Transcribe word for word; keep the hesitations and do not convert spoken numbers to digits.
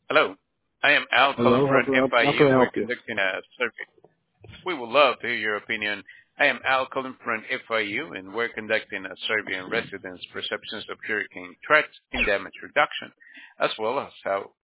Hello. I am Al calling Hello, how from can I, how can F I U. I We're help you? conducting a survey. We would love to hear your opinion. I am Al calling from F I U, and we're conducting a survey on residents' perceptions of hurricane threats and damage reduction, as well as how